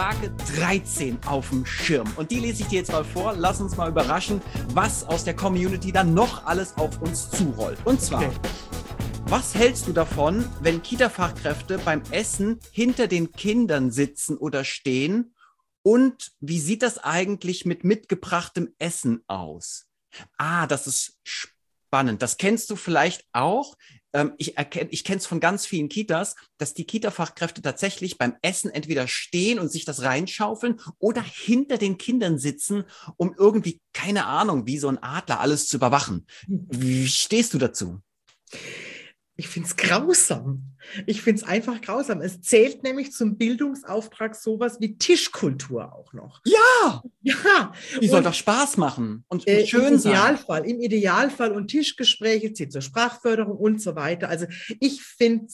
Frage 13 auf dem Schirm. Und die lese ich dir jetzt mal vor. Lass uns mal überraschen, was aus der Community dann noch alles auf uns zurollt. Und zwar, was hältst du davon, wenn Kita-Fachkräfte beim Essen hinter den Kindern sitzen oder stehen? Und wie sieht das eigentlich mit mitgebrachtem Essen aus? Das ist spannend. Das kennst du vielleicht auch. Ich kenne es von ganz vielen Kitas, dass die Kita-Fachkräfte tatsächlich beim Essen entweder stehen und sich das reinschaufeln oder hinter den Kindern sitzen, um irgendwie, keine Ahnung, wie so ein Adler alles zu überwachen. Wie stehst du dazu? Ich finde es grausam. Ich finde es einfach grausam. Es zählt nämlich zum Bildungsauftrag sowas wie Tischkultur auch noch. Ja! Ja! Die soll doch Spaß machen und schön sein. Im Idealfall und Tischgespräche zählt zur Sprachförderung und so weiter. Also ich finde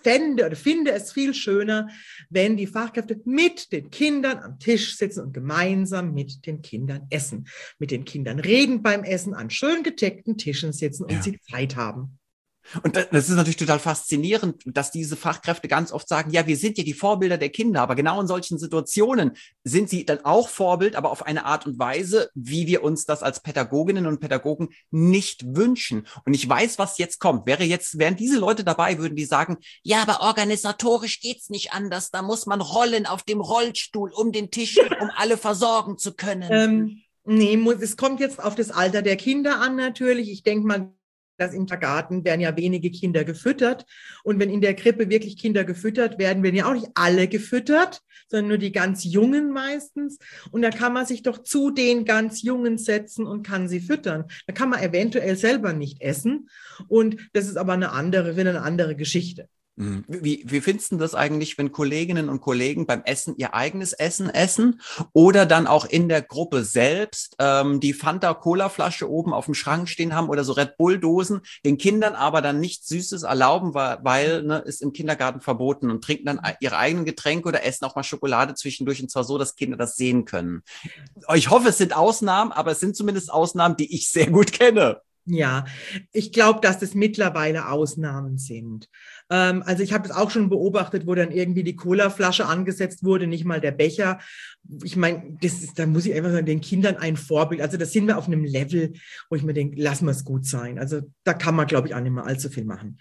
es viel schöner, wenn die Fachkräfte mit den Kindern am Tisch sitzen und gemeinsam mit den Kindern essen. Mit den Kindern reden beim Essen, an schön gedeckten Tischen sitzen und sie Zeit haben. Und das ist natürlich total faszinierend, dass diese Fachkräfte ganz oft sagen, ja, wir sind ja die Vorbilder der Kinder, aber genau in solchen Situationen sind sie dann auch Vorbild, aber auf eine Art und Weise, wie wir uns das als Pädagoginnen und Pädagogen nicht wünschen. Und ich weiß, was jetzt kommt. Wären diese Leute dabei, würden die sagen, ja, aber organisatorisch geht's nicht anders. Da muss man rollen auf dem Rollstuhl um den Tisch, um alle versorgen zu können. Es kommt jetzt auf das Alter der Kinder an natürlich. Ich denke mal, dass im Kindergarten werden ja wenige Kinder gefüttert. Und wenn in der Krippe wirklich Kinder gefüttert werden, werden ja auch nicht alle gefüttert, sondern nur die ganz Jungen meistens. Und da kann man sich doch zu den ganz Jungen setzen und kann sie füttern. Da kann man eventuell selber nicht essen. Und das ist aber eine andere Geschichte. Wie findest du das eigentlich, wenn Kolleginnen und Kollegen beim Essen ihr eigenes Essen essen oder dann auch in der Gruppe selbst die Fanta-Cola-Flasche oben auf dem Schrank stehen haben oder so Red Bull-Dosen, den Kindern aber dann nichts Süßes erlauben, weil ist im Kindergarten verboten und trinken dann ihre eigenen Getränke oder essen auch mal Schokolade zwischendurch und zwar so, dass Kinder das sehen können. Ich hoffe, es sind Ausnahmen, aber es sind zumindest Ausnahmen, die ich sehr gut kenne. Ja, ich glaube, dass das mittlerweile Ausnahmen sind. Also ich habe es auch schon beobachtet, wo dann irgendwie die Colaflasche angesetzt wurde, nicht mal der Becher. Ich meine, da muss ich einfach sagen, den Kindern ein Vorbild. Also da sind wir auf einem Level, wo ich mir denke, lassen wir es gut sein. Also da kann man, glaube ich, auch nicht mehr allzu viel machen.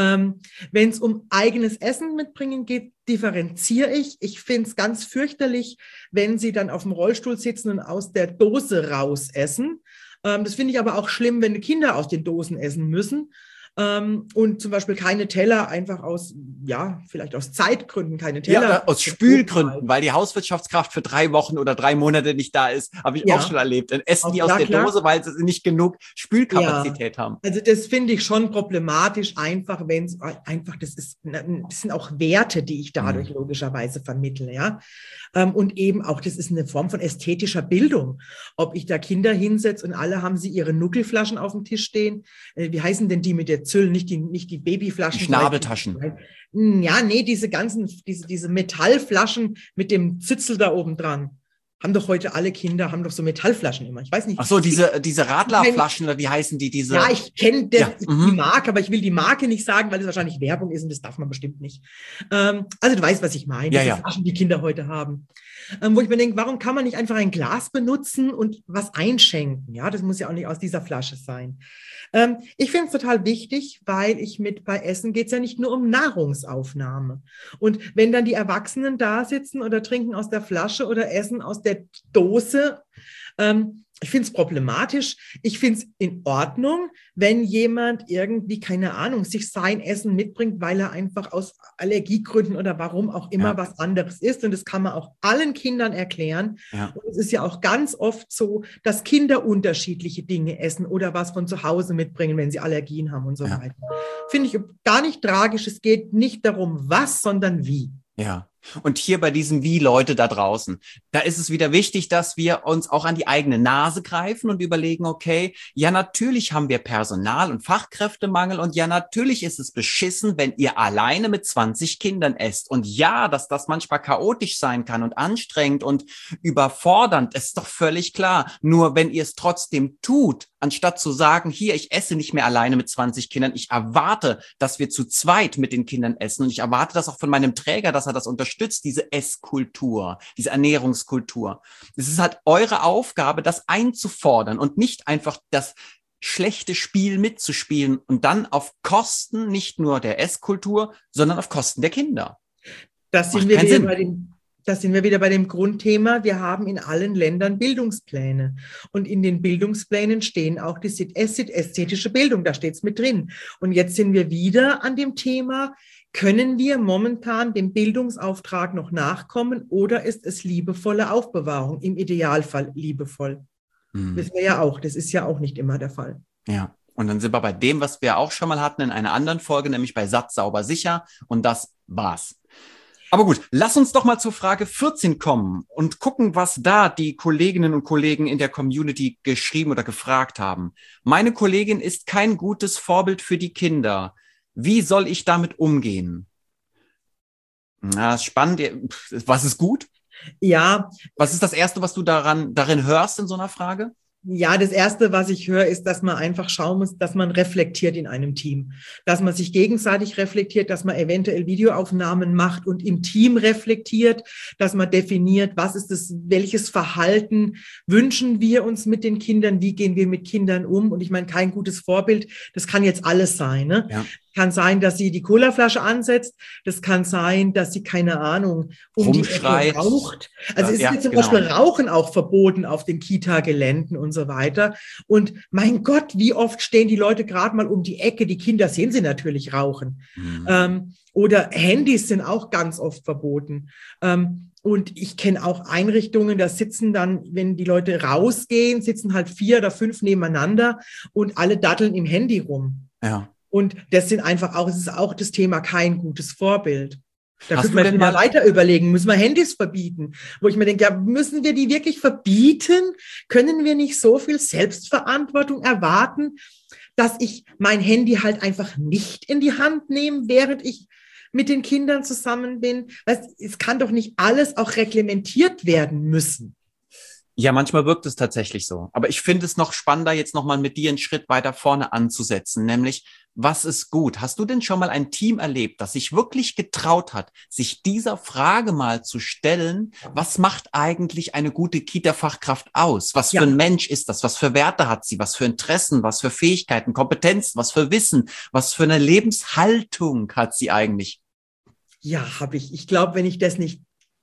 Wenn es um eigenes Essen mitbringen geht, differenziere ich. Ich finde es ganz fürchterlich, wenn sie dann auf dem Rollstuhl sitzen und aus der Dose raus essen. Das finde ich aber auch schlimm, wenn die Kinder aus den Dosen essen müssen und zum Beispiel keine Teller einfach vielleicht aus Zeitgründen keine Teller. Ja, aus Spülgründen, weil die Hauswirtschaftskraft für 3 Wochen oder 3 Monate nicht da ist, habe ich auch schon erlebt. Dann essen die aus der Dose, weil sie nicht genug Spülkapazität haben. Also das finde ich schon problematisch, einfach, wenn es einfach, das sind auch Werte, die ich dadurch logischerweise vermittle, ja. Und eben auch, das ist eine Form von ästhetischer Bildung. Ob ich da Kinder hinsetze und alle haben sie ihre Nuckelflaschen auf dem Tisch stehen. Wie heißen denn die mit der Züll? Nicht die Babyflaschen. Die Schnabeltaschen. Ja, nee, diese Metallflaschen mit dem Zitzel da oben dran. Haben doch heute alle Kinder, haben doch so Metallflaschen immer. Ich weiß nicht. Ach so, diese Radlerflaschen, oder wie heißen die? Ja, ich kenne die Marke, aber ich will die Marke nicht sagen, weil es wahrscheinlich Werbung ist und das darf man bestimmt nicht. Also du weißt, was ich meine. Ja, diese Flaschen, die Kinder heute haben. Wo ich mir denke, warum kann man nicht einfach ein Glas benutzen und was einschenken? Ja, das muss ja auch nicht aus dieser Flasche sein. Ich finde es total wichtig, weil bei Essen geht es ja nicht nur um Nahrungsaufnahme. Und wenn dann die Erwachsenen da sitzen oder trinken aus der Flasche oder essen aus der Dose, ich finde es problematisch. Ich finde es in Ordnung, wenn jemand irgendwie, keine Ahnung, sich sein Essen mitbringt, weil er einfach aus Allergiegründen oder warum auch immer was anderes isst. Und das kann man auch allen Kindern erklären. Ja. Und es ist ja auch ganz oft so, dass Kinder unterschiedliche Dinge essen oder was von zu Hause mitbringen, wenn sie Allergien haben und so weiter. Finde ich gar nicht tragisch. Es geht nicht darum, was, sondern wie. Ja. Und hier bei diesem Wie-Leute da draußen, da ist es wieder wichtig, dass wir uns auch an die eigene Nase greifen und überlegen, okay, ja, natürlich haben wir Personal- und Fachkräftemangel und ja, natürlich ist es beschissen, wenn ihr alleine mit 20 Kindern esst. Und ja, dass das manchmal chaotisch sein kann und anstrengend und überfordernd, ist doch völlig klar. Nur wenn ihr es trotzdem tut, anstatt zu sagen, hier, ich esse nicht mehr alleine mit 20 Kindern, ich erwarte, dass wir zu zweit mit den Kindern essen und ich erwarte das auch von meinem Träger, dass er das unterstützt, diese Esskultur, diese Ernährungskultur. Es ist halt eure Aufgabe, das einzufordern und nicht einfach das schlechte Spiel mitzuspielen und dann auf Kosten nicht nur der Esskultur, sondern auf Kosten der Kinder. Das sind wir wieder bei dem Grundthema. Wir haben in allen Ländern Bildungspläne. Und in den Bildungsplänen stehen auch die ästhetische Bildung, da steht es mit drin. Und jetzt sind wir wieder an dem Thema, können wir momentan dem Bildungsauftrag noch nachkommen oder ist es liebevolle Aufbewahrung, im Idealfall liebevoll? Wissen wir ja auch, das ist ja auch nicht immer der Fall. Ja, und dann sind wir bei dem, was wir auch schon mal hatten in einer anderen Folge, nämlich bei Satt, sauber, sicher. Und das war's. Aber gut, lass uns doch mal zur Frage 14 kommen und gucken, was da die Kolleginnen und Kollegen in der Community geschrieben oder gefragt haben. Meine Kollegin ist kein gutes Vorbild für die Kinder. Wie soll ich damit umgehen? Na, spannend. Was ist gut? Ja. Was ist das Erste, was du darin hörst in so einer Frage? Ja, das Erste, was ich höre, ist, dass man einfach schauen muss, dass man reflektiert in einem Team. Dass man sich gegenseitig reflektiert, dass man eventuell Videoaufnahmen macht und im Team reflektiert, dass man definiert, welches Verhalten wünschen wir uns mit den Kindern, wie gehen wir mit Kindern um. Und ich meine, kein gutes Vorbild, das kann jetzt alles sein, ne? Ja. Kann sein, dass sie die Colaflasche ansetzt. Das kann sein, dass sie, keine Ahnung, die Ecke raucht. Also ist jetzt zum Beispiel Rauchen auch verboten auf den Kita-Geländen und so weiter. Und mein Gott, wie oft stehen die Leute gerade mal um die Ecke. Die Kinder sehen sie natürlich rauchen. Oder Handys sind auch ganz oft verboten. Und ich kenne auch Einrichtungen, da sitzen dann, wenn die Leute rausgehen, sitzen halt 4 oder 5 nebeneinander und alle datteln im Handy rum. Ja. Und es ist auch das Thema kein gutes Vorbild. Da müssen wir mal weiter überlegen, müssen wir Handys verbieten? Wo ich mir denke, ja, müssen wir die wirklich verbieten? Können wir nicht so viel Selbstverantwortung erwarten, dass ich mein Handy halt einfach nicht in die Hand nehme, während ich mit den Kindern zusammen bin? Es kann doch nicht alles auch reglementiert werden müssen. Ja, manchmal wirkt es tatsächlich so. Aber ich finde es noch spannender, jetzt nochmal mit dir einen Schritt weiter vorne anzusetzen, nämlich, was ist gut? Hast du denn schon mal ein Team erlebt, das sich wirklich getraut hat, sich dieser Frage mal zu stellen, was macht eigentlich eine gute Kita-Fachkraft aus? Was für ein Mensch ist das? Was für Werte hat sie? Was für Interessen? Was für Fähigkeiten, Kompetenzen? Was für Wissen? Was für eine Lebenshaltung hat sie eigentlich? Ja, habe ich. Ich glaube, wenn ich das nicht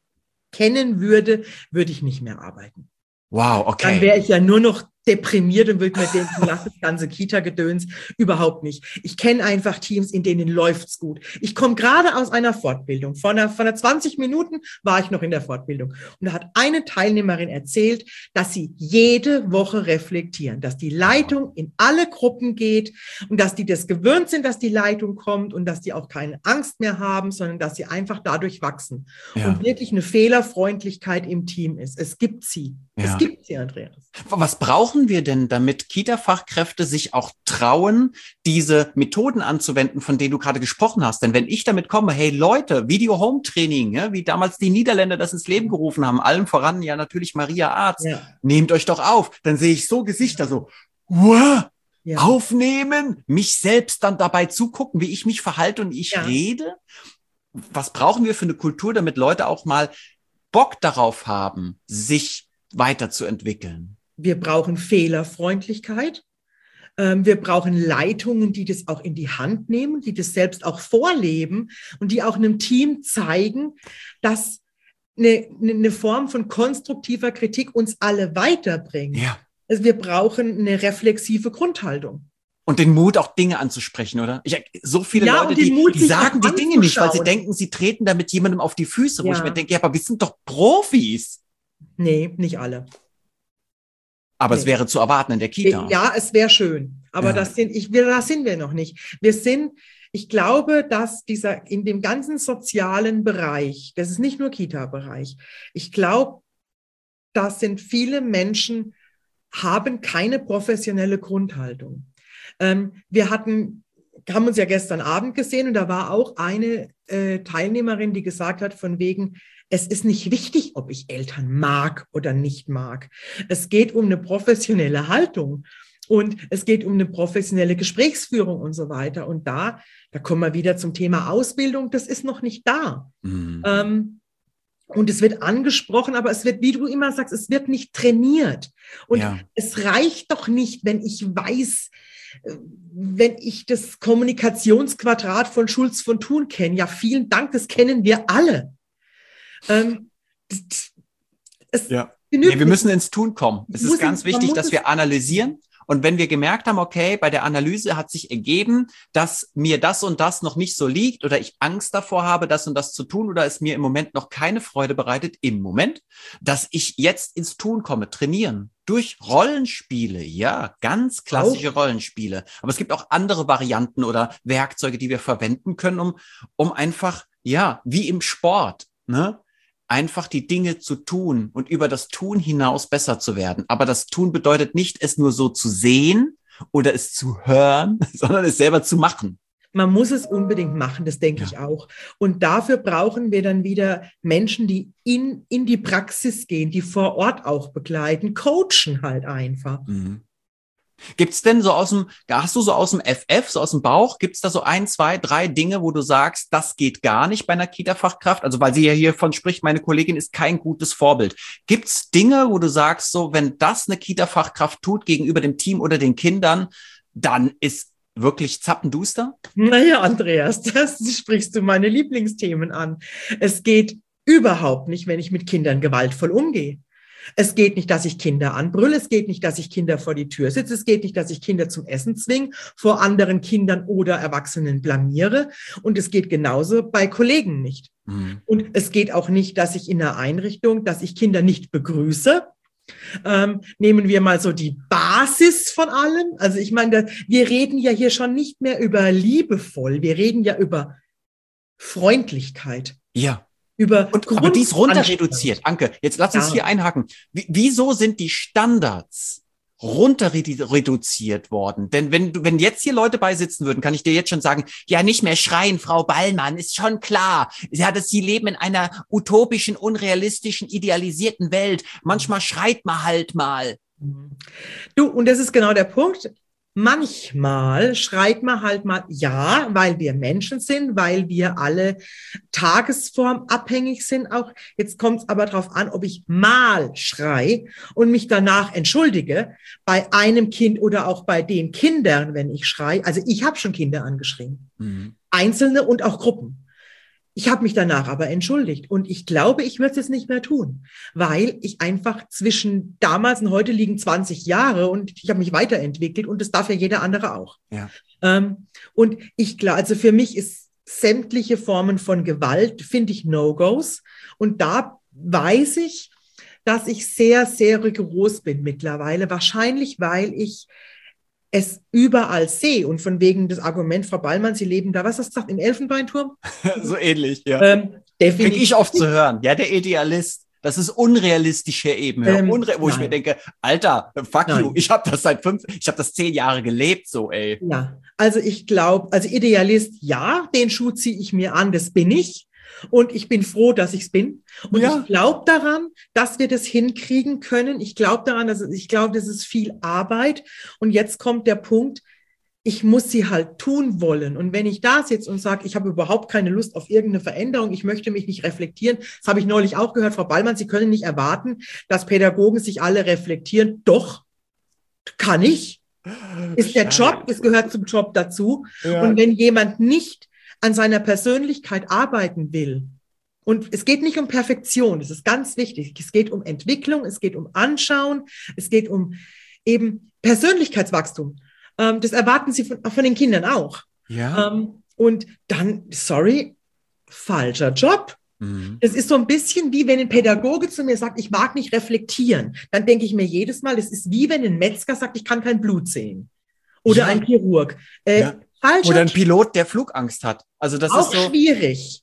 kennen würde, würde ich nicht mehr arbeiten. Wow, okay. Dann wäre ich ja nur noch deprimiert und würde mir denken, lass das ganze Kita-Gedöns überhaupt nicht. Ich kenne einfach Teams, in denen läuft's gut. Ich komme gerade aus einer Fortbildung. Vor einer 20 Minuten war ich noch in der Fortbildung. Und da hat eine Teilnehmerin erzählt, dass sie jede Woche reflektieren, dass die Leitung in alle Gruppen geht und dass die das gewöhnt sind, dass die Leitung kommt und dass die auch keine Angst mehr haben, sondern dass sie einfach dadurch wachsen. Ja. Und wirklich eine Fehlerfreundlichkeit im Team ist. Es gibt sie. Ja. Es gibt sie, Andreas. Was brauchen wir denn, damit Kita-Fachkräfte sich auch trauen, diese Methoden anzuwenden, von denen du gerade gesprochen hast? Denn wenn ich damit komme, hey Leute, Video-Home-Training, ja, wie damals die Niederländer das ins Leben gerufen haben, allen voran ja natürlich Maria Arzt, nehmt euch doch auf, dann sehe ich so Gesichter so, wow, aufnehmen, mich selbst dann dabei zugucken, wie ich mich verhalte und ich rede. Was brauchen wir für eine Kultur, damit Leute auch mal Bock darauf haben, sich weiterzuentwickeln? Wir brauchen Fehlerfreundlichkeit. Wir brauchen Leitungen, die das auch in die Hand nehmen, die das selbst auch vorleben und die auch einem Team zeigen, dass eine Form von konstruktiver Kritik uns alle weiterbringt. Ja. Also wir brauchen eine reflexive Grundhaltung. Und den Mut, auch Dinge anzusprechen, oder? So viele Leute, die sagen die Dinge nicht, weil sie denken, sie treten damit jemandem auf die Füße, wo ich mir denke, ja, aber wir sind doch Profis. Nee, nicht alle. Aber es wäre zu erwarten in der Kita. Ja, es wäre schön. Aber das sind wir noch nicht. Ich glaube, dass in dem ganzen sozialen Bereich, das ist nicht nur Kita-Bereich, ich glaube, das sind viele Menschen, haben keine professionelle Grundhaltung. Wir haben uns ja gestern Abend gesehen und da war auch eine Teilnehmerin, die gesagt hat, von wegen, es ist nicht wichtig, ob ich Eltern mag oder nicht mag. Es geht um eine professionelle Haltung. Und es geht um eine professionelle Gesprächsführung und so weiter. Und da kommen wir wieder zum Thema Ausbildung. Das ist noch nicht da. Und es wird angesprochen, aber es wird, wie du immer sagst, es wird nicht trainiert. Und es reicht doch nicht, wenn ich weiß, wenn ich das Kommunikationsquadrat von Schulz von Thun kenne. Ja, vielen Dank, das kennen wir alle. Wir müssen ins Tun kommen. Es ist ganz wichtig, dass wir analysieren. Und wenn wir gemerkt haben, okay, bei der Analyse hat sich ergeben, dass mir das und das noch nicht so liegt oder ich Angst davor habe, das und das zu tun oder es mir im Moment noch keine Freude bereitet, im Moment, dass ich jetzt ins Tun komme, trainieren. Durch Rollenspiele, ja, ganz klassische Rollenspiele. Aber es gibt auch andere Varianten oder Werkzeuge, die wir verwenden können, um einfach, wie im Sport, ne? Einfach die Dinge zu tun und über das Tun hinaus besser zu werden. Aber das Tun bedeutet nicht, es nur so zu sehen oder es zu hören, sondern es selber zu machen. Man muss es unbedingt machen, das denke ich auch. Und dafür brauchen wir dann wieder Menschen, die in die Praxis gehen, die vor Ort auch begleiten, coachen halt einfach. Gibt's denn hast du so aus dem FF, so aus dem Bauch, gibt's da so 1, 2, 3 Dinge, wo du sagst, das geht gar nicht bei einer Kita-Fachkraft? Also, weil sie ja hiervon spricht, meine Kollegin ist kein gutes Vorbild. Gibt's Dinge, wo du sagst, so, wenn das eine Kita-Fachkraft tut gegenüber dem Team oder den Kindern, dann ist wirklich zappenduster? Naja, Andreas, das sprichst du meine Lieblingsthemen an. Es geht überhaupt nicht, wenn ich mit Kindern gewaltvoll umgehe. Es geht nicht, dass ich Kinder anbrülle, es geht nicht, dass ich Kinder vor die Tür sitze, es geht nicht, dass ich Kinder zum Essen zwinge, vor anderen Kindern oder Erwachsenen blamiere und es geht genauso bei Kollegen nicht. Und es geht auch nicht, dass ich in einer Einrichtung, dass ich Kinder nicht begrüße. Nehmen wir mal so die Basis von allem. Also ich meine, wir reden ja hier schon nicht mehr über liebevoll, wir reden ja über Freundlichkeit. Ja. Aber die ist runter reduziert. Anke, jetzt lass uns hier einhaken. Wieso sind die Standards runter reduziert worden? Denn wenn jetzt hier Leute beisitzen würden, kann ich dir jetzt schon sagen, ja, nicht mehr schreien, Frau Ballmann, ist schon klar. Sie leben in einer utopischen, unrealistischen, idealisierten Welt. Manchmal schreit man halt mal. Du, und das ist genau der Punkt. Manchmal schreit man halt mal, ja, weil wir Menschen sind, weil wir alle tagesformabhängig sind auch. Jetzt kommt es aber darauf an, ob ich mal schrei und mich danach entschuldige, bei einem Kind oder auch bei den Kindern, wenn ich schreie. Also ich habe schon Kinder angeschrien, Einzelne und auch Gruppen. Ich habe mich danach aber entschuldigt und ich glaube, ich würde es jetzt nicht mehr tun, weil ich einfach zwischen damals und heute liegen 20 Jahre und ich habe mich weiterentwickelt und das darf ja jeder andere auch. Ja. Und ich glaube, also für mich ist sämtliche Formen von Gewalt, finde ich No-Gos und da weiß ich, dass ich sehr, sehr rigoros bin mittlerweile, wahrscheinlich, weil ich es überall sehe und von wegen das Argument, Frau Ballmann, Sie leben da, was hast du gesagt, im Elfenbeinturm? So ähnlich, ja. Kriege ich oft zu hören. Ja, der Idealist. Das ist unrealistische Ebene, wo ich mir denke, Alter, fuck you, ich habe das 10 Jahre gelebt, so, ey. Ja, also ich glaube, also Idealist, ja, den Schuh ziehe ich mir an, das bin ich. Und ich bin froh, dass ich es bin. Und ich glaube daran, dass wir das hinkriegen können. Ich glaube daran, das ist viel Arbeit. Und jetzt kommt der Punkt, ich muss sie halt tun wollen. Und wenn ich da sitze und sage, ich habe überhaupt keine Lust auf irgendeine Veränderung, ich möchte mich nicht reflektieren, das habe ich neulich auch gehört, Frau Ballmann, Sie können nicht erwarten, dass Pädagogen sich alle reflektieren. Doch, kann ich. Ist der Job, es gehört zum Job dazu. Ja. Und wenn jemand nicht an seiner Persönlichkeit arbeiten will. Und es geht nicht um Perfektion, das ist ganz wichtig. Es geht um Entwicklung, es geht um Anschauen, es geht um eben Persönlichkeitswachstum. Das erwarten sie von den Kindern auch. Ja. Und dann, sorry, falscher Job. Das ist so ein bisschen wie wenn ein Pädagoge zu mir sagt, ich mag nicht reflektieren. Dann denke ich mir jedes Mal, das ist wie wenn ein Metzger sagt, ich kann kein Blut sehen. Oder ein Chirurg. Oder ein Pilot, der Flugangst hat. Also das auch ist so schwierig.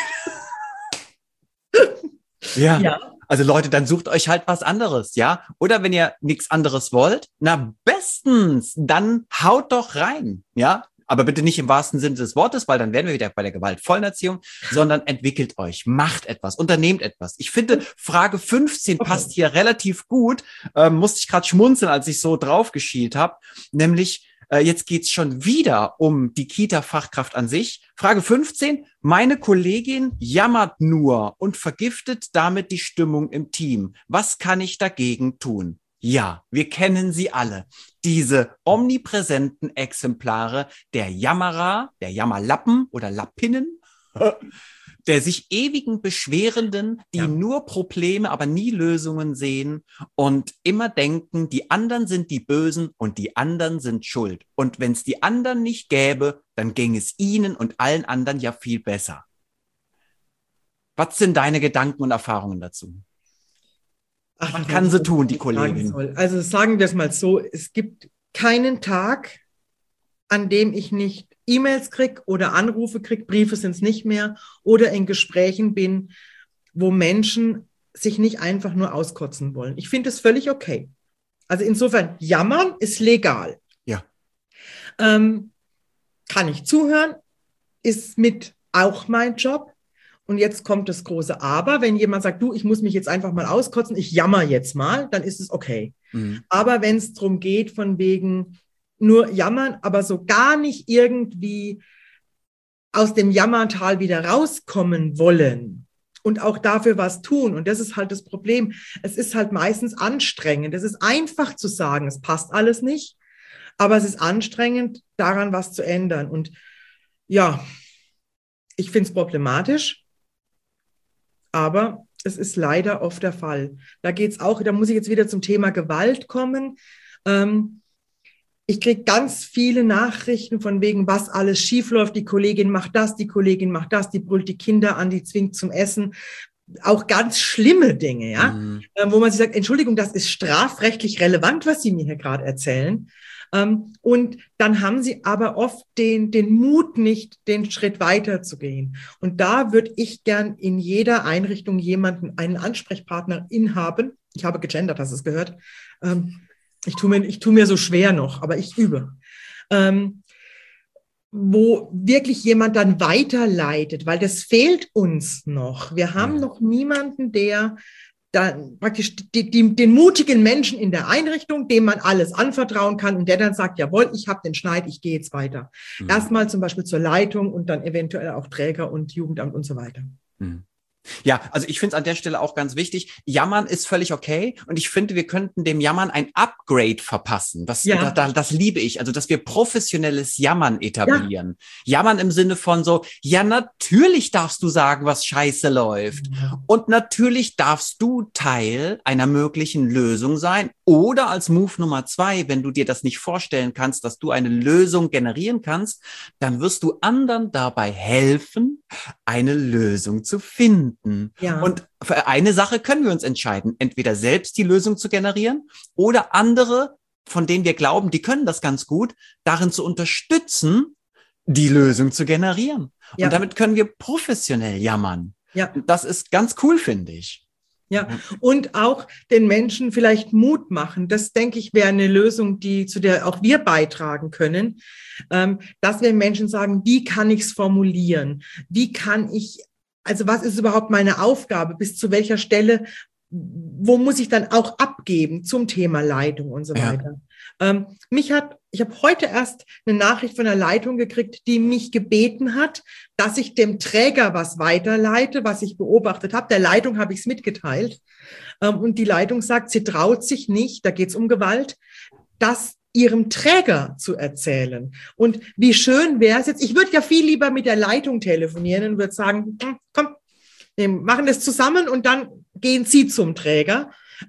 Ja. Also Leute, dann sucht euch halt was anderes, ja? Oder wenn ihr nichts anderes wollt, na bestens, dann haut doch rein, ja? Aber bitte nicht im wahrsten Sinne des Wortes, weil dann wären wir wieder bei der gewaltvollen Erziehung, sondern entwickelt euch, macht etwas, unternehmt etwas. Ich finde, Frage 15 passt hier relativ gut, musste ich gerade schmunzeln, als ich so drauf geschielt habe, nämlich jetzt geht's schon wieder um die Kita-Fachkraft an sich. Frage 15, meine Kollegin jammert nur und vergiftet damit die Stimmung im Team. Was kann ich dagegen tun? Ja, wir kennen sie alle. Diese omnipräsenten Exemplare der Jammerer, der Jammerlappen oder Lappinnen, der sich ewigen Beschwerenden, die nur Probleme, aber nie Lösungen sehen und immer denken, die anderen sind die Bösen und die anderen sind schuld. Und wenn es die anderen nicht gäbe, dann ging es ihnen und allen anderen ja viel besser. Was sind deine Gedanken und Erfahrungen dazu? Was kann sie tun, die Kollegin? Also sagen wir es mal so, es gibt keinen Tag, an dem ich nicht E-Mails kriege oder Anrufe kriege, Briefe sind es nicht mehr, oder in Gesprächen bin, wo Menschen sich nicht einfach nur auskotzen wollen. Ich finde es völlig okay. Also insofern, jammern ist legal. Ja. Kann ich zuhören, ist mit auch mein Job. Und jetzt kommt das große Aber. Wenn jemand sagt, du, ich muss mich jetzt einfach mal auskotzen, ich jammer jetzt mal, dann ist es okay. Mhm. Aber wenn es darum geht, von wegen nur jammern, aber so gar nicht irgendwie aus dem Jammertal wieder rauskommen wollen und auch dafür was tun. Und das ist halt das Problem. Es ist halt meistens anstrengend. Es ist einfach zu sagen, es passt alles nicht, aber es ist anstrengend, daran was zu ändern. Und ja, ich finde es problematisch, aber es ist leider oft der Fall. Da muss ich jetzt wieder zum Thema Gewalt kommen. Ich kriege ganz viele Nachrichten von wegen, was alles schiefläuft. Die Kollegin macht das, die Kollegin macht das, die brüllt die Kinder an, die zwingt zum Essen. Auch ganz schlimme Dinge, ja, wo man sich sagt, Entschuldigung, das ist strafrechtlich relevant, was Sie mir hier gerade erzählen. Und dann haben sie aber oft den Mut nicht, den Schritt weiter zu gehen. Und da würde ich gern in jeder Einrichtung einen Ansprechpartner haben. Ich habe gegendert, hast du es gehört? Ich tu mir so schwer noch, aber ich übe. Wo wirklich jemand dann weiterleitet, weil das fehlt uns noch. Wir haben noch niemanden, der dann praktisch den mutigen Menschen in der Einrichtung, dem man alles anvertrauen kann und der dann sagt, jawohl, ich habe den Schneid, ich gehe jetzt weiter. Erstmal zum Beispiel zur Leitung und dann eventuell auch Träger und Jugendamt und so weiter. Ja, also ich finde es an der Stelle auch ganz wichtig. Jammern ist völlig okay und ich finde, wir könnten dem Jammern ein Upgrade verpassen. Das liebe ich. Also, dass wir professionelles Jammern etablieren. Ja. Jammern im Sinne von so, ja, natürlich darfst du sagen, was scheiße läuft. Und natürlich darfst du Teil einer möglichen Lösung sein. Oder als Move Nummer 2, wenn du dir das nicht vorstellen kannst, dass du eine Lösung generieren kannst, dann wirst du anderen dabei helfen, eine Lösung zu finden. Ja. Und für eine Sache können wir uns entscheiden, entweder selbst die Lösung zu generieren oder andere, von denen wir glauben, die können das ganz gut, darin zu unterstützen, die Lösung zu generieren. Ja. Und damit können wir professionell jammern. Ja. Und das ist ganz cool, finde ich. Ja, und auch den Menschen vielleicht Mut machen. Das, denke ich, wäre eine Lösung, zu der auch wir beitragen können, dass wir Menschen sagen, wie kann ich es formulieren? Also was ist überhaupt meine Aufgabe? Bis zu welcher Stelle, wo muss ich dann auch abgeben zum Thema Leitung und so weiter? Ich habe heute erst eine Nachricht von der Leitung gekriegt, die mich gebeten hat, dass ich dem Träger was weiterleite, was ich beobachtet habe. Der Leitung habe ich es mitgeteilt. Und die Leitung sagt, sie traut sich nicht, da geht es um Gewalt, das ihrem Träger zu erzählen. Und wie schön wäre es jetzt, ich würde ja viel lieber mit der Leitung telefonieren und würde sagen, komm, wir machen das zusammen und dann gehen Sie zum Träger.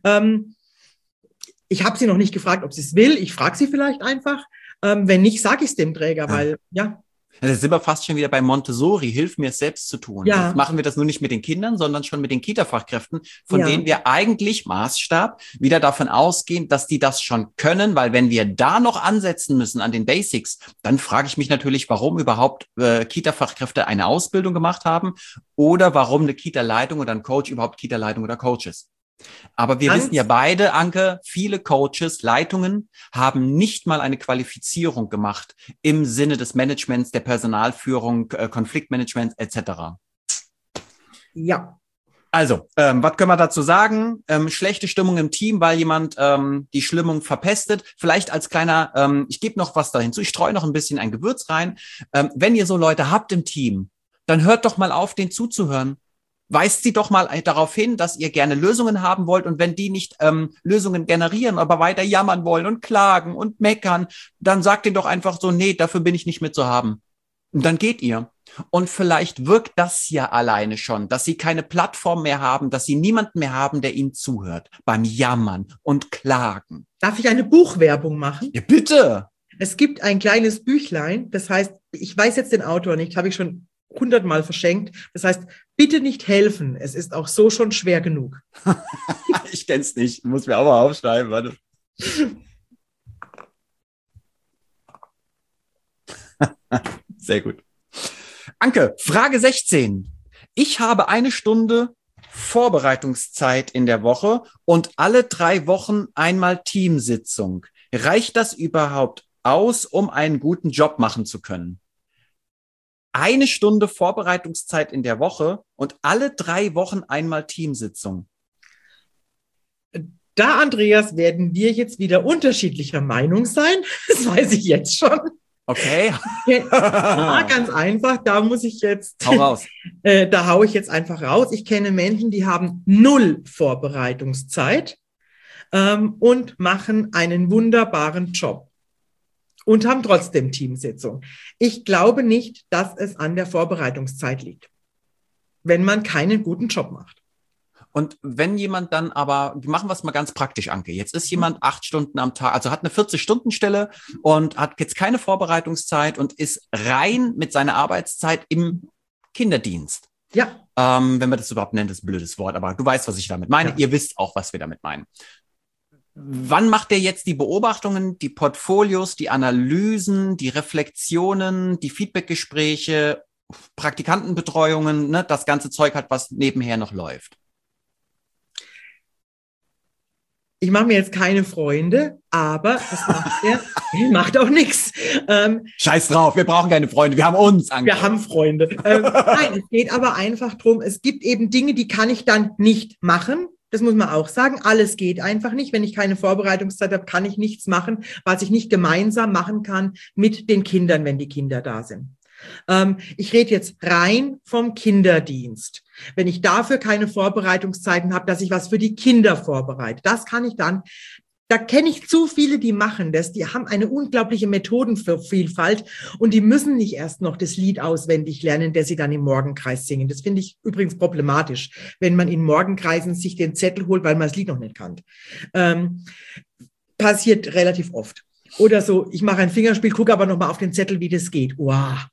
Ich habe sie noch nicht gefragt, ob sie es will. Ich frage sie vielleicht einfach. Wenn nicht, sage ich es dem Träger, weil, ja. Da sind wir fast schon wieder bei Montessori, hilf mir es selbst zu tun. Ja. Jetzt machen wir das nur nicht mit den Kindern, sondern schon mit den Kita-Fachkräften, von denen wir eigentlich Maßstab wieder davon ausgehen, dass die das schon können, weil wenn wir da noch ansetzen müssen an den Basics, dann frage ich mich natürlich, warum überhaupt Kita-Fachkräfte eine Ausbildung gemacht haben oder warum eine Kita-Leitung oder ein Coach überhaupt Kita-Leitung oder Coach ist. Aber wir wissen ja beide, Anke, viele Coaches, Leitungen haben nicht mal eine Qualifizierung gemacht im Sinne des Managements, der Personalführung, Konfliktmanagements etc. Ja. Also, was können wir dazu sagen? Schlechte Stimmung im Team, weil jemand die Stimmung verpestet. Vielleicht als kleiner, ich gebe noch was da hinzu, ich streue noch ein bisschen ein Gewürz rein. Wenn ihr so Leute habt im Team, dann hört doch mal auf, denen zuzuhören. Weist sie doch mal darauf hin, dass ihr gerne Lösungen haben wollt und wenn die nicht Lösungen generieren, aber weiter jammern wollen und klagen und meckern, dann sagt ihnen doch einfach so, nee, dafür bin ich nicht mehr zu haben. Und dann geht ihr. Und vielleicht wirkt das ja alleine schon, dass sie keine Plattform mehr haben, dass sie niemanden mehr haben, der ihnen zuhört beim Jammern und Klagen. Darf ich eine Buchwerbung machen? Ja, bitte. Es gibt ein kleines Büchlein, das heißt, ich weiß jetzt den Autor nicht, habe ich schon 100-mal verschenkt. Das heißt, bitte nicht helfen. Es ist auch so schon schwer genug. Ich kenn's nicht. Muss mir auch mal aufschreiben. Warte. Sehr gut. Anke, Frage 16. Ich habe 1 Stunde Vorbereitungszeit in der Woche und alle 3 Wochen einmal Teamsitzung. Reicht das überhaupt aus, um einen guten Job machen zu können? 1 Stunde Vorbereitungszeit in der Woche und alle 3 Wochen einmal Teamsitzung. Da, Andreas, werden wir jetzt wieder unterschiedlicher Meinung sein. Das weiß ich jetzt schon. Okay. Ja, ganz einfach, da muss ich jetzt, hau raus. Da haue ich jetzt einfach raus. Ich kenne Menschen, die haben 0 Vorbereitungszeit und machen einen wunderbaren Job und haben trotzdem Teamsitzung. Ich glaube nicht, dass es an der Vorbereitungszeit liegt, wenn man keinen guten Job macht. Und wenn jemand dann aber, machen wir es mal ganz praktisch, Anke, jetzt ist jemand 8 Stunden am Tag, also hat eine 40-Stunden-Stelle und hat jetzt keine Vorbereitungszeit und ist rein mit seiner Arbeitszeit im Kinderdienst. Ja. Wenn wir das überhaupt nennen, das ist ein blödes Wort, aber du weißt, was ich damit meine. Ja. Ihr wisst auch, was wir damit meinen. Wann macht der jetzt die Beobachtungen, die Portfolios, die Analysen, die Reflexionen, die Feedbackgespräche, Praktikantenbetreuungen, ne, das ganze Zeug hat, was nebenher noch läuft? Ich mache mir jetzt keine Freunde, aber das macht er. Macht auch nichts. Scheiß drauf, wir brauchen keine Freunde, wir haben uns. Anke. Wir haben Freunde. Nein, es geht aber einfach drum, es gibt eben Dinge, die kann ich dann nicht machen. Das muss man auch sagen. Alles geht einfach nicht. Wenn ich keine Vorbereitungszeit habe, kann ich nichts machen, was ich nicht gemeinsam machen kann mit den Kindern, wenn die Kinder da sind. Ich rede jetzt rein vom Kinderdienst. Wenn ich dafür keine Vorbereitungszeiten habe, dass ich was für die Kinder vorbereite, das kann ich dann. Da kenne ich zu viele, die machen das. Die haben eine unglaubliche Methodenvielfalt und die müssen nicht erst noch das Lied auswendig lernen, das sie dann im Morgenkreis singen. Das finde ich übrigens problematisch, wenn man in Morgenkreisen sich den Zettel holt, weil man das Lied noch nicht kann. Passiert relativ oft. Oder so, ich mache ein Fingerspiel, gucke aber nochmal auf den Zettel, wie das geht. Wow.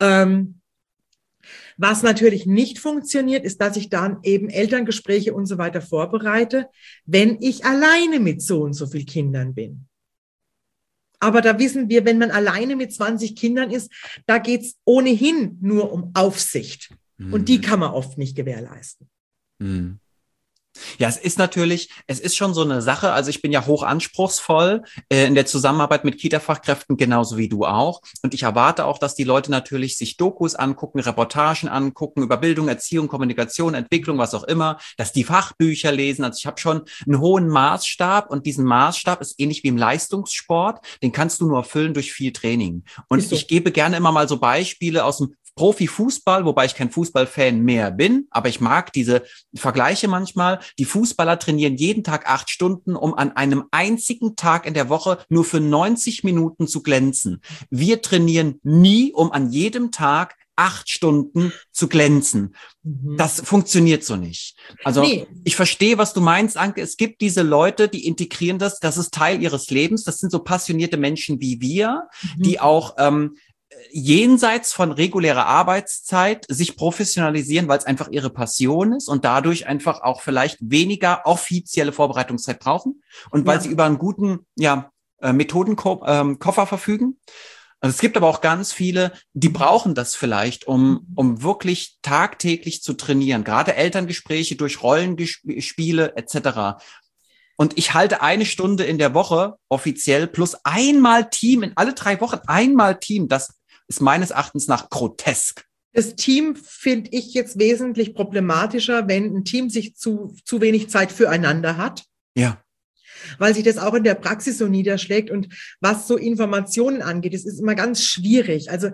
Was natürlich nicht funktioniert, ist, dass ich dann eben Elterngespräche und so weiter vorbereite, wenn ich alleine mit so und so vielen Kindern bin. Aber da wissen wir, wenn man alleine mit 20 Kindern ist, da geht es ohnehin nur um Aufsicht. Und die kann man oft nicht gewährleisten. Mhm. Ja, es ist schon so eine Sache, also ich bin ja hoch anspruchsvoll in der Zusammenarbeit mit Kita-Fachkräften, genauso wie du auch. Und ich erwarte auch, dass die Leute natürlich sich Dokus angucken, Reportagen angucken über Bildung, Erziehung, Kommunikation, Entwicklung, was auch immer, dass die Fachbücher lesen. Also ich habe schon einen hohen Maßstab und diesen Maßstab ist ähnlich wie im Leistungssport, den kannst du nur erfüllen durch viel Training. Und ich gebe gerne immer mal so Beispiele aus dem Profifußball, wobei ich kein Fußballfan mehr bin, aber ich mag diese Vergleiche manchmal. Die Fußballer trainieren jeden Tag 8 Stunden, um an einem einzigen Tag in der Woche nur für 90 Minuten zu glänzen. Wir trainieren nie, um an jedem Tag 8 Stunden zu glänzen. Das funktioniert so nicht. Also Ich verstehe, was du meinst, Anke. Es gibt diese Leute, die integrieren das ist Teil ihres Lebens. Das sind so passionierte Menschen wie wir, die auch jenseits von regulärer Arbeitszeit sich professionalisieren, weil es einfach ihre Passion ist und dadurch einfach auch vielleicht weniger offizielle Vorbereitungszeit brauchen und weil sie über einen guten Methodenkoffer verfügen. Also es gibt aber auch ganz viele, die brauchen das vielleicht, um wirklich tagtäglich zu trainieren. Gerade Elterngespräche durch Rollenspiele etc. Und ich halte 1 Stunde in der Woche offiziell plus einmal Team, in alle 3 Wochen einmal Team. Das ist meines Erachtens nach grotesk. Das Team finde ich jetzt wesentlich problematischer, wenn ein Team sich zu wenig Zeit füreinander hat. Ja. Weil sich das auch in der Praxis so niederschlägt. Und was so Informationen angeht, es ist immer ganz schwierig. Also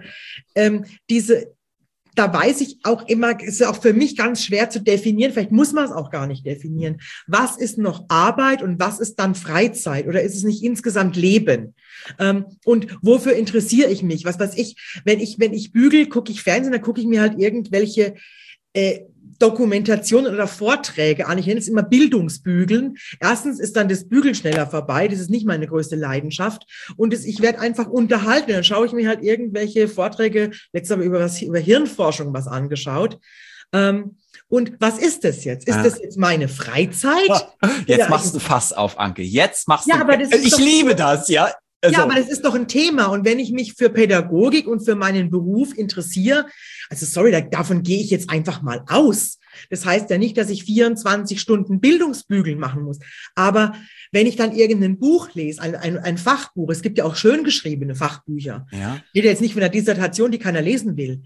da weiß ich auch immer, ist auch für mich ganz schwer zu definieren, vielleicht muss man es auch gar nicht definieren. Was ist noch Arbeit und was ist dann Freizeit? Oder ist es nicht insgesamt Leben? Und wofür interessiere ich mich? Was weiß ich, wenn ich bügel, gucke ich Fernsehen, dann gucke ich mir halt irgendwelche Dokumentationen oder Vorträge an. Ich nenne es immer Bildungsbügeln. Erstens ist dann das Bügeln schneller vorbei. Das ist nicht meine größte Leidenschaft. Und ich werde einfach unterhalten. Dann schaue ich mir halt irgendwelche Vorträge, letztes Mal über Hirnforschung was angeschaut. Und was ist das jetzt? Ist das jetzt meine Freizeit? Jetzt machst du Fass auf, Anke. Jetzt machst du. Aber das ist ich liebe das, ja. Ja, aber das ist doch ein Thema. Und wenn ich mich für Pädagogik und für meinen Beruf interessiere, also sorry, davon gehe ich jetzt einfach mal aus. Das heißt ja nicht, dass ich 24 Stunden Bildungsbügeln machen muss. Aber wenn ich dann irgendein Buch lese, ein Fachbuch, es gibt ja auch schön geschriebene Fachbücher. Ja. Ich rede jetzt nicht von einer Dissertation, die keiner lesen will.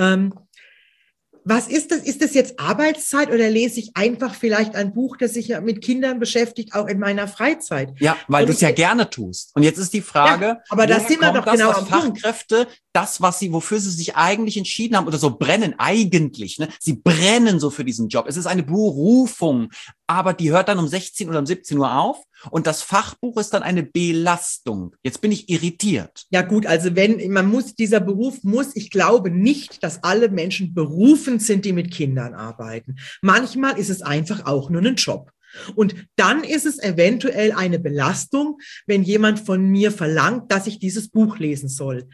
Was ist das? Ist das jetzt Arbeitszeit oder lese ich einfach vielleicht ein Buch, das sich ja mit Kindern beschäftigt, auch in meiner Freizeit? Ja, weil du es ja gerne tust. Und jetzt ist die Frage, ja, aber da sind wir doch genau am Fachkräfte, das, wofür sie sich eigentlich entschieden haben oder so brennen eigentlich, ne? Sie brennen so für diesen Job. Es ist eine Berufung, aber die hört dann um 16 oder um 17 Uhr auf und das Fachbuch ist dann eine Belastung. Jetzt bin ich irritiert. Ja gut, also dieser Beruf muss, ich glaube nicht, dass alle Menschen berufen sind, die mit Kindern arbeiten. Manchmal ist es einfach auch nur ein Job. Und dann ist es eventuell eine Belastung, wenn jemand von mir verlangt, dass ich dieses Buch lesen soll.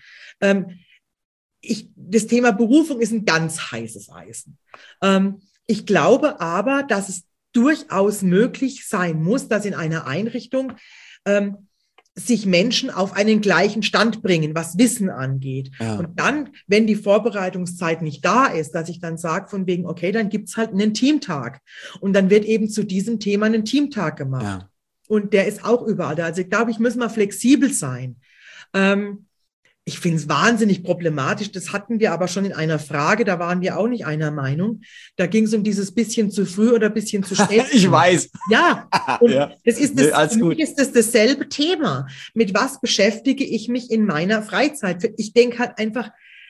Das Thema Berufung ist ein ganz heißes Eisen. Ich glaube aber, dass es durchaus möglich sein muss, dass in einer Einrichtung sich Menschen auf einen gleichen Stand bringen, was Wissen angeht. Ja. Und dann, wenn die Vorbereitungszeit nicht da ist, dass ich dann sage von wegen, okay, dann gibt's halt einen Teamtag. Und dann wird eben zu diesem Thema ein Teamtag gemacht. Ja. Und der ist auch überall da. Also ich glaube, ich muss mal flexibel sein. Ich finde es wahnsinnig problematisch. Das hatten wir aber schon in einer Frage. Da waren wir auch nicht einer Meinung. Da ging es um dieses bisschen zu früh oder bisschen zu spät. Ich weiß. Ja, und ja. Für mich ist das dasselbe Thema. Mit was beschäftige ich mich in meiner Freizeit? Ich denke halt einfach,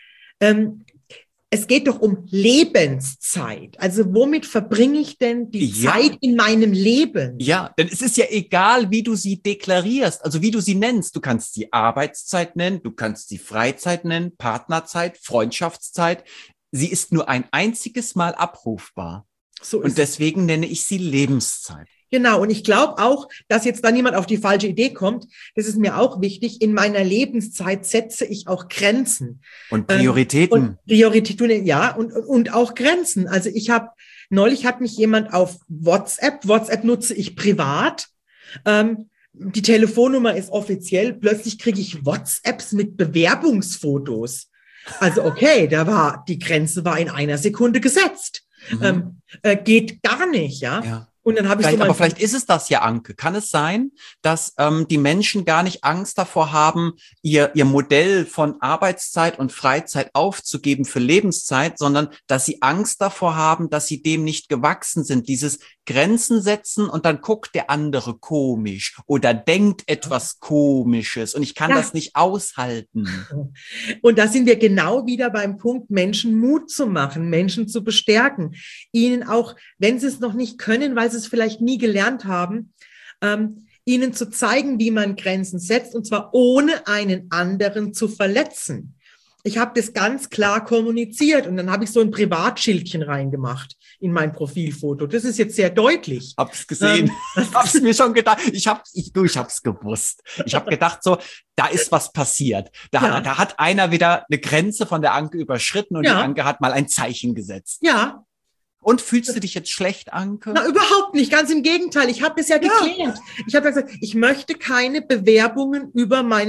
es geht doch um Lebenszeit. Also womit verbringe ich denn die Zeit in meinem Leben? Ja, denn es ist ja egal, wie du sie deklarierst, also wie du sie nennst. Du kannst sie Arbeitszeit nennen, du kannst sie Freizeit nennen, Partnerzeit, Freundschaftszeit. Sie ist nur ein einziges Mal abrufbar. Und deswegen nenne ich sie Lebenszeit. Genau, und ich glaube auch, dass jetzt da niemand auf die falsche Idee kommt. Das ist mir auch wichtig. In meiner Lebenszeit setze ich auch Grenzen. Und Prioritäten. Und auch Grenzen. Also neulich hat mich jemand auf WhatsApp nutze ich privat. Die Telefonnummer ist offiziell. Plötzlich kriege ich WhatsApps mit Bewerbungsfotos. Also okay, die Grenze war in einer Sekunde gesetzt. Geht gar nicht, ja. Und dann habe ich aber vielleicht ist es das ja, Anke. Kann es sein, dass die Menschen gar nicht Angst davor haben, ihr Modell von Arbeitszeit und Freizeit aufzugeben für Lebenszeit, sondern dass sie Angst davor haben, dass sie dem nicht gewachsen sind, dieses Grenzen setzen und dann guckt der andere komisch oder denkt etwas Komisches und ich kann das nicht aushalten. Und da sind wir genau wieder beim Punkt, Menschen Mut zu machen, Menschen zu bestärken, ihnen auch, wenn sie es noch nicht können, weil sie es vielleicht nie gelernt haben, ihnen zu zeigen, wie man Grenzen setzt, und zwar ohne einen anderen zu verletzen. Ich habe das ganz klar kommuniziert und dann habe ich so ein Privatschildchen reingemacht in mein Profilfoto. Das ist jetzt sehr deutlich. Hab's gesehen. Hab's mir schon gedacht. Ich hab's gewusst. Ich habe gedacht so, da ist was passiert. Da hat einer wieder eine Grenze von der Anke überschritten und die Anke hat mal ein Zeichen gesetzt. Ja. Und fühlst du dich jetzt schlecht, Anke? Na, überhaupt nicht. Ganz im Gegenteil. Ich habe das ja geklärt. Ich habe ja gesagt, ich möchte keine Bewerbungen über meinen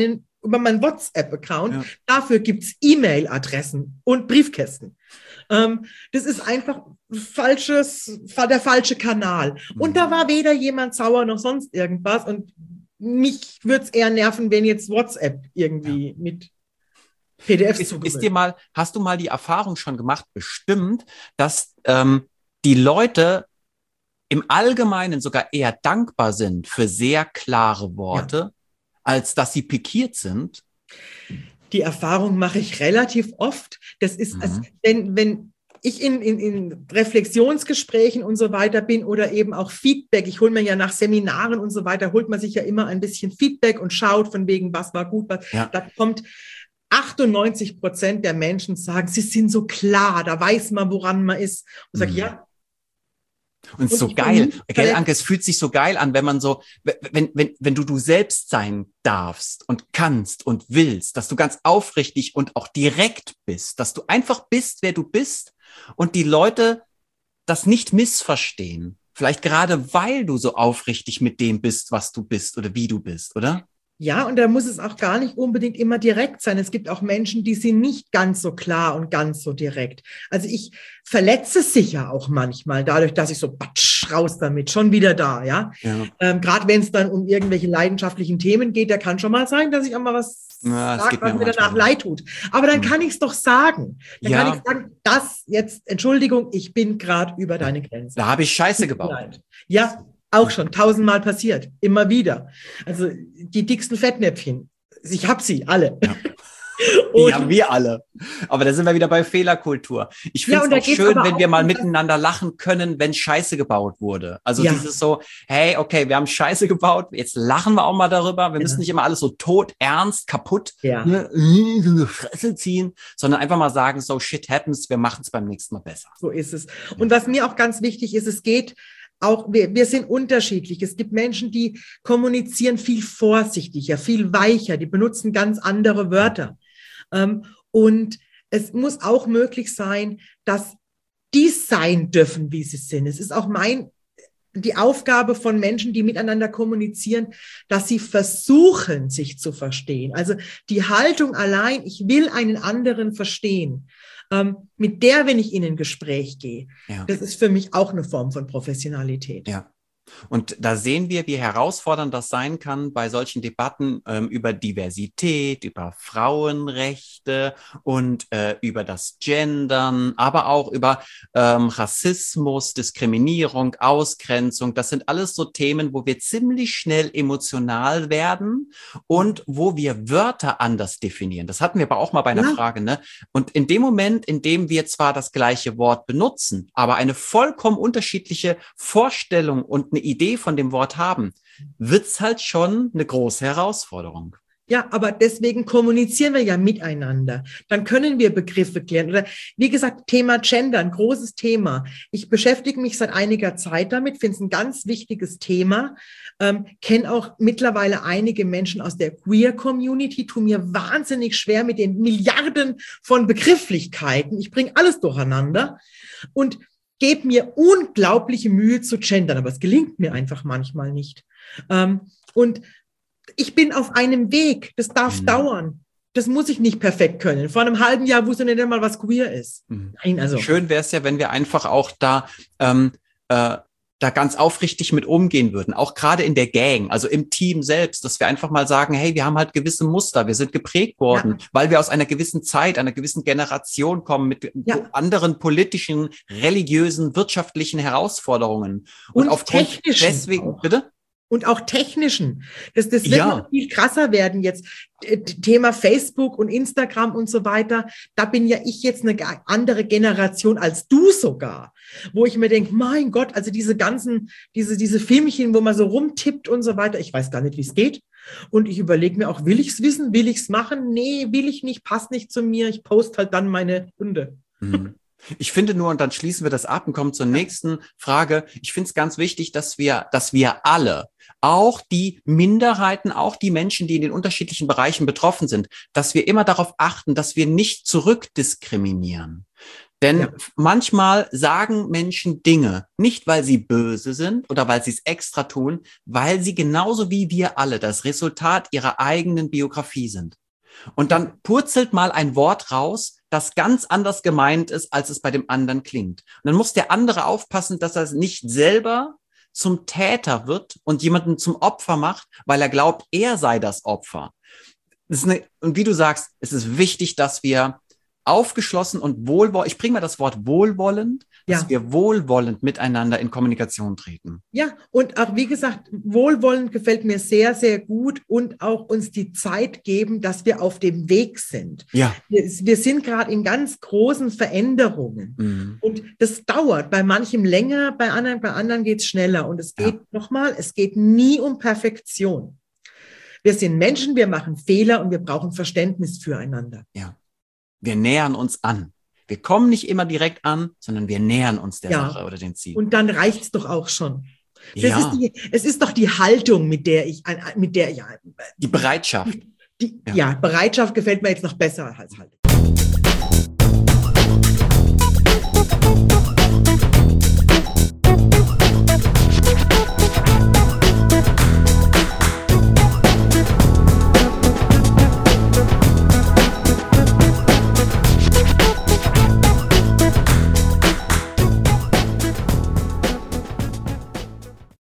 über meinen WhatsApp-Account. Dafür gibt es E-Mail-Adressen und Briefkästen. Das ist einfach der falsche Kanal. Und da war weder jemand sauer noch sonst irgendwas. Und mich würde es eher nerven, wenn jetzt WhatsApp irgendwie mit PDFs zugemüllt. Hast du mal die Erfahrung schon gemacht, bestimmt, dass die Leute im Allgemeinen sogar eher dankbar sind für sehr klare Worte, als dass sie pikiert sind? Die Erfahrung mache ich relativ oft. Das ist, als wenn ich in Reflexionsgesprächen und so weiter bin oder eben auch Feedback. Ich hole mir ja nach Seminaren und so weiter, holt man sich ja immer ein bisschen Feedback und schaut von wegen, was war gut, was. Da kommt 98% der Menschen sagen, sie sind so klar, da weiß man, woran man ist. Und sage, ja. Und so geil, gell, Anke, es fühlt sich so geil an, wenn man so, wenn du selbst sein darfst und kannst und willst, dass du ganz aufrichtig und auch direkt bist, dass du einfach bist, wer du bist und die Leute das nicht missverstehen. Vielleicht gerade, weil du so aufrichtig mit dem bist, was du bist oder wie du bist, oder? Ja, und da muss es auch gar nicht unbedingt immer direkt sein. Es gibt auch Menschen, die sind nicht ganz so klar und ganz so direkt. Also ich verletze sicher auch manchmal dadurch, dass ich so batsch raus damit, schon wieder da, ja. Gerade wenn es dann um irgendwelche leidenschaftlichen Themen geht, da kann schon mal sein, dass ich auch mal was sage, was mir danach leid tut. Aber dann kann ich es doch sagen. Dann kann ich sagen, das jetzt, Entschuldigung, ich bin gerade über deine Grenze. Da habe ich Scheiße gebaut. Ja, auch schon 1000-mal passiert, immer wieder. Also die dicksten Fettnäpfchen, ich habe sie alle. Ja, wir alle. Aber da sind wir wieder bei Fehlerkultur. Ich finde es auch schön, wenn wir mal miteinander lachen können, wenn Scheiße gebaut wurde. Also dieses so, hey, okay, wir haben Scheiße gebaut, jetzt lachen wir auch mal darüber. Wir müssen nicht immer alles so tot, ernst, kaputt, eine Fresse ziehen, sondern einfach mal sagen, so shit happens, wir machen es beim nächsten Mal besser. So ist es. Und was mir auch ganz wichtig ist, es geht auch, wir sind unterschiedlich. Es gibt Menschen, die kommunizieren viel vorsichtiger, viel weicher, die benutzen ganz andere Wörter. Und es muss auch möglich sein, dass die sein dürfen, wie sie sind. Es ist auch die Aufgabe von Menschen, die miteinander kommunizieren, dass sie versuchen, sich zu verstehen. Also die Haltung allein, ich will einen anderen verstehen, mit der, wenn ich in ein Gespräch gehe, das ist für mich auch eine Form von Professionalität. Ja. Und da sehen wir, wie herausfordernd das sein kann bei solchen Debatten über Diversität, über Frauenrechte und über das Gendern, aber auch über Rassismus, Diskriminierung, Ausgrenzung. Das sind alles so Themen, wo wir ziemlich schnell emotional werden und wo wir Wörter anders definieren. Das hatten wir aber auch mal bei einer Frage, ne? Und in dem Moment, in dem wir zwar das gleiche Wort benutzen, aber eine vollkommen unterschiedliche Vorstellung und eine Idee von dem Wort haben, wird's halt schon eine große Herausforderung. Ja, aber deswegen kommunizieren wir ja miteinander. Dann können wir Begriffe klären. Oder wie gesagt, Thema Gender, ein großes Thema. Ich beschäftige mich seit einiger Zeit damit, finde es ein ganz wichtiges Thema. Kenne auch mittlerweile einige Menschen aus der Queer-Community, tue mir wahnsinnig schwer mit den Milliarden von Begrifflichkeiten. Ich bringe alles durcheinander und gebe mir unglaubliche Mühe zu gendern, aber es gelingt mir einfach manchmal nicht. Und ich bin auf einem Weg, das darf dauern. Das muss ich nicht perfekt können. Vor einem halben Jahr wusste ich nicht mal, was queer ist. Nein, also. Schön wäre es ja, wenn wir einfach auch da ganz aufrichtig mit umgehen würden, auch gerade in der Gang, also im Team selbst, dass wir einfach mal sagen, hey, wir haben halt gewisse Muster, wir sind geprägt worden, weil wir aus einer gewissen Zeit, einer gewissen Generation kommen mit anderen politischen, religiösen, wirtschaftlichen Herausforderungen. Und aufgrund deswegen, auch. Bitte? Und auch technischen. Das wird noch viel krasser werden jetzt. Thema Facebook und Instagram und so weiter. Da bin ja ich jetzt eine andere Generation als du sogar. Wo ich mir denke, mein Gott, also diese ganzen, diese Filmchen, wo man so rumtippt und so weiter. Ich weiß gar nicht, wie es geht. Und ich überlege mir auch, will ich es wissen? Will ich es machen? Nee, will ich nicht, passt nicht zu mir. Ich poste halt dann meine Hunde. Ich finde nur, und dann schließen wir das ab und kommen zur nächsten Frage. Ich finde es ganz wichtig, dass wir alle, auch die Minderheiten, auch die Menschen, die in den unterschiedlichen Bereichen betroffen sind, dass wir immer darauf achten, dass wir nicht zurückdiskriminieren. Denn Ja. manchmal sagen Menschen Dinge, nicht weil sie böse sind oder weil sie es extra tun, weil sie genauso wie wir alle das Resultat ihrer eigenen Biografie sind. Und dann purzelt mal ein Wort raus, das ganz anders gemeint ist, als es bei dem anderen klingt. Und dann muss der andere aufpassen, dass er nicht selber zum Täter wird und jemanden zum Opfer macht, weil er glaubt, er sei das Opfer. Und wie du sagst, es ist wichtig, dass wir aufgeschlossen und wohlwollend, ich bringe mal das Wort wohlwollend, dass wir wohlwollend miteinander in Kommunikation treten. Ja, und auch, wie gesagt, wohlwollend gefällt mir sehr, sehr gut und auch uns die Zeit geben, dass wir auf dem Weg sind. Ja. Wir sind gerade in ganz großen Veränderungen. Mhm. Und das dauert bei manchem länger, bei anderen geht es schneller. Und es geht, nochmal, es geht nie um Perfektion. Wir sind Menschen, wir machen Fehler und wir brauchen Verständnis füreinander. Ja. Wir nähern uns an. Wir kommen nicht immer direkt an, sondern wir nähern uns der Sache oder dem Ziel. Und dann reicht es doch auch schon. Ja. Es ist doch die Haltung, die Bereitschaft. Bereitschaft gefällt mir jetzt noch besser als Haltung.